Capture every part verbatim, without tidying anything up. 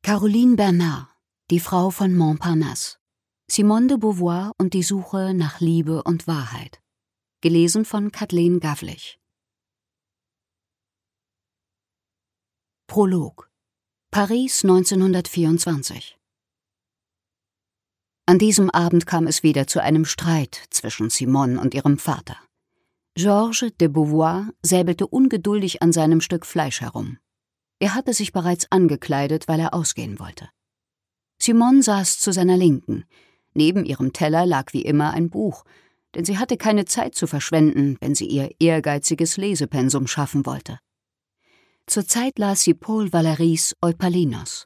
Caroline Bernard, die Frau von Montparnasse. Simone de Beauvoir und die Suche nach Liebe und Wahrheit. Gelesen von Kathleen Gavlich. Prolog. Paris neunzehnhundertvierundzwanzig. An diesem Abend kam es wieder zu einem Streit zwischen Simone und ihrem Vater. Georges de Beauvoir säbelte ungeduldig an seinem Stück Fleisch herum. Er hatte sich bereits angekleidet, weil er ausgehen wollte. Simone saß zu seiner Linken. Neben ihrem Teller lag wie immer ein Buch, denn sie hatte keine Zeit zu verschwenden, wenn sie ihr ehrgeiziges Lesepensum schaffen wollte. Zurzeit las sie Paul Valéry's Eupalinos.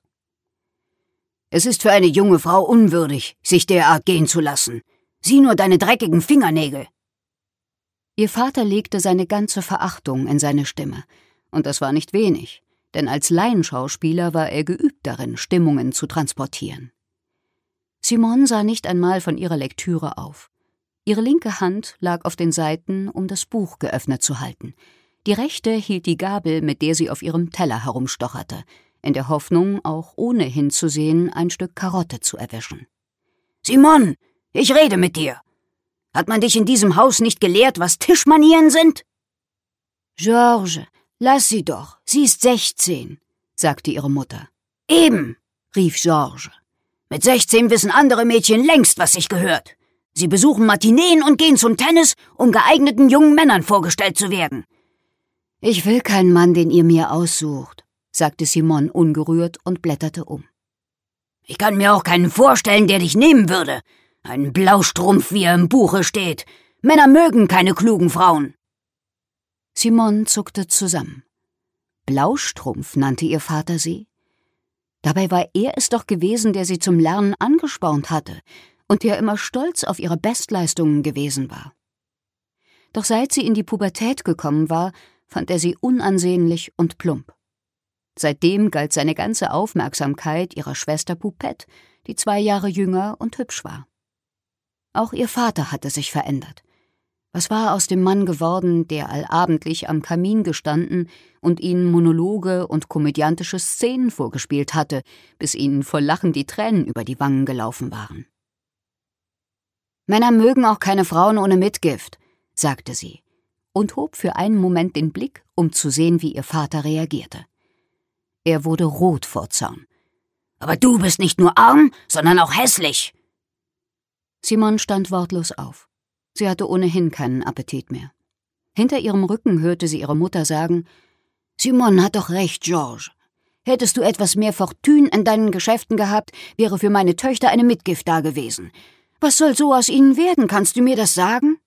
»Es ist für eine junge Frau unwürdig, sich derart gehen zu lassen. Sieh nur deine dreckigen Fingernägel!« Ihr Vater legte seine ganze Verachtung in seine Stimme, und das war nicht wenig, denn als Laienschauspieler war er geübt darin, Stimmungen zu transportieren. Simone sah nicht einmal von ihrer Lektüre auf. Ihre linke Hand lag auf den Seiten, um das Buch geöffnet zu halten. Die rechte hielt die Gabel, mit der sie auf ihrem Teller herumstocherte, in der Hoffnung, auch ohne hinzusehen, ein Stück Karotte zu erwischen. »Simone, ich rede mit dir. Hat man dich in diesem Haus nicht gelehrt, was Tischmanieren sind?« »Georges, lass sie doch, sie ist sechzehn«, sagte ihre Mutter. »Eben«, rief Georges. »Mit sechzehn wissen andere Mädchen längst, was sich gehört. Sie besuchen Matineen und gehen zum Tennis, um geeigneten jungen Männern vorgestellt zu werden.« »Ich will keinen Mann, den ihr mir aussucht«, sagte Simone ungerührt und blätterte um. »Ich kann mir auch keinen vorstellen, der dich nehmen würde. Ein Blaustrumpf, wie er im Buche steht. Männer mögen keine klugen Frauen.« Simone zuckte zusammen. Blaustrumpf nannte ihr Vater sie. Dabei war er es doch gewesen, der sie zum Lernen angespornt hatte und der immer stolz auf ihre Bestleistungen gewesen war. Doch seit sie in die Pubertät gekommen war, fand er sie unansehnlich und plump. Seitdem galt seine ganze Aufmerksamkeit ihrer Schwester Poupette, die zwei Jahre jünger und hübsch war. Auch ihr Vater hatte sich verändert. Was war aus dem Mann geworden, der allabendlich am Kamin gestanden und ihnen Monologe und komödiantische Szenen vorgespielt hatte, bis ihnen vor Lachen die Tränen über die Wangen gelaufen waren? »Männer mögen auch keine Frauen ohne Mitgift«, sagte sie und hob für einen Moment den Blick, um zu sehen, wie ihr Vater reagierte. Er wurde rot vor Zorn. »Aber du bist nicht nur arm, sondern auch hässlich!« Simone stand wortlos auf. Sie hatte ohnehin keinen Appetit mehr. Hinter ihrem Rücken hörte sie ihre Mutter sagen: »Simone hat doch recht, Georges. Hättest du etwas mehr Fortune in deinen Geschäften gehabt, wäre für meine Töchter eine Mitgift da gewesen. Was soll so aus ihnen werden, kannst du mir das sagen?«